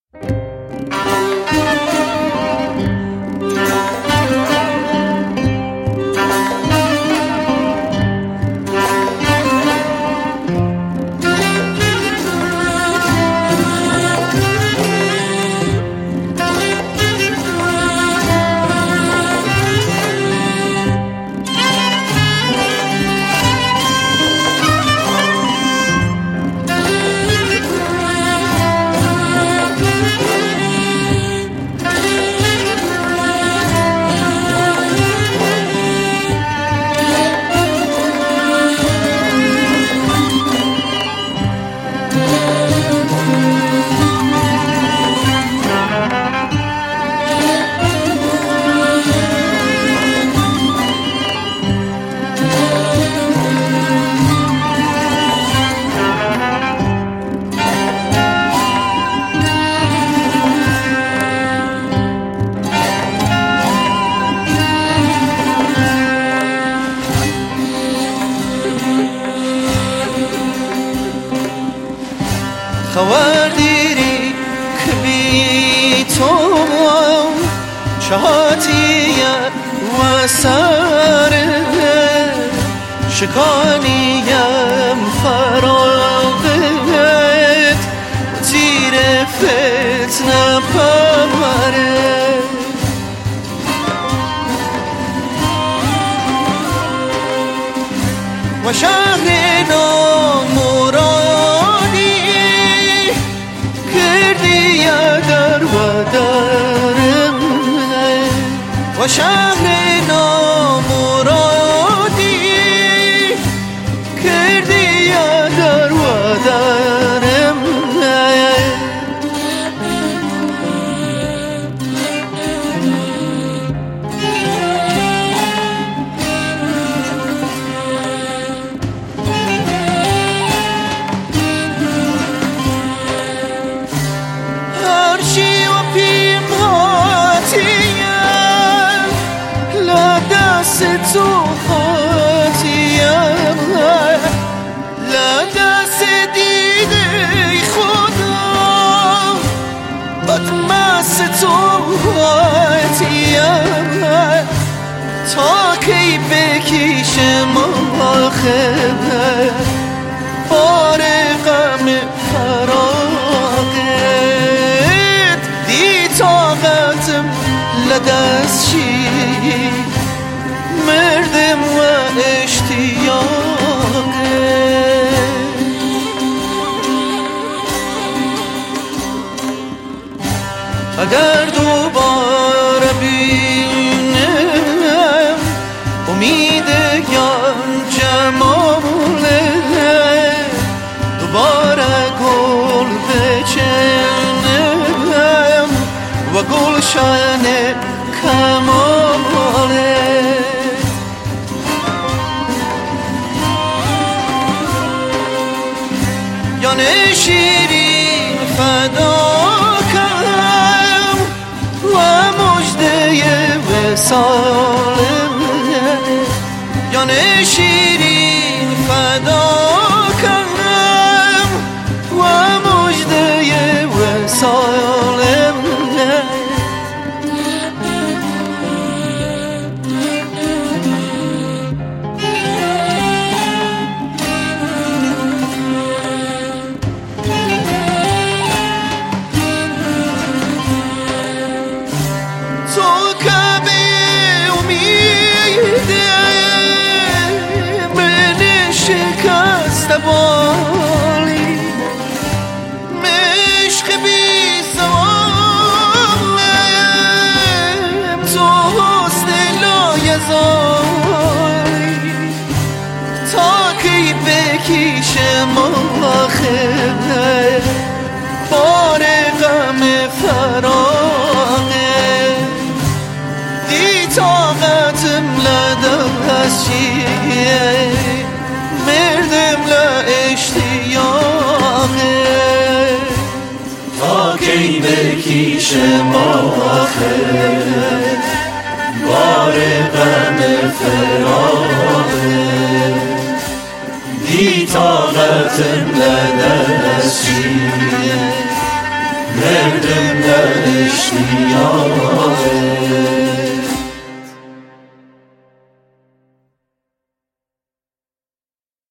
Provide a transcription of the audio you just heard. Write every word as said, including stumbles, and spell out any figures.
خبر دیری که بی تو چهاتیه و سره شکانیم فراغت زیر فتنه پمره و شهر نامرادی کردی در و درم و شهر نامرادی کردی در و درم هرچی و پیماتیم لدست تو خاتیم لدست دیده خدا بدمست تو خاتیم تا کی بکشم آخه بار غم فراقت دی طاقتم لدست چی مردم و اشتیاقت اگر دوباره بینم امید گنجم دوباره گل بچنم و گلشن کمالت یا نشیرین فداکم و مجده وصالم یا نشیرین فداکم و مجده وصالم بالی مشق بی زوالم تو حسن لایزالی تا کی بکشم آخه بار غم فراقه دی طاقتم لدست چیه مردم لاشتیاقه تا کی بکشم آخه بار غم فراقه دی طاقتم لدست چیه derdim de اشتیاقه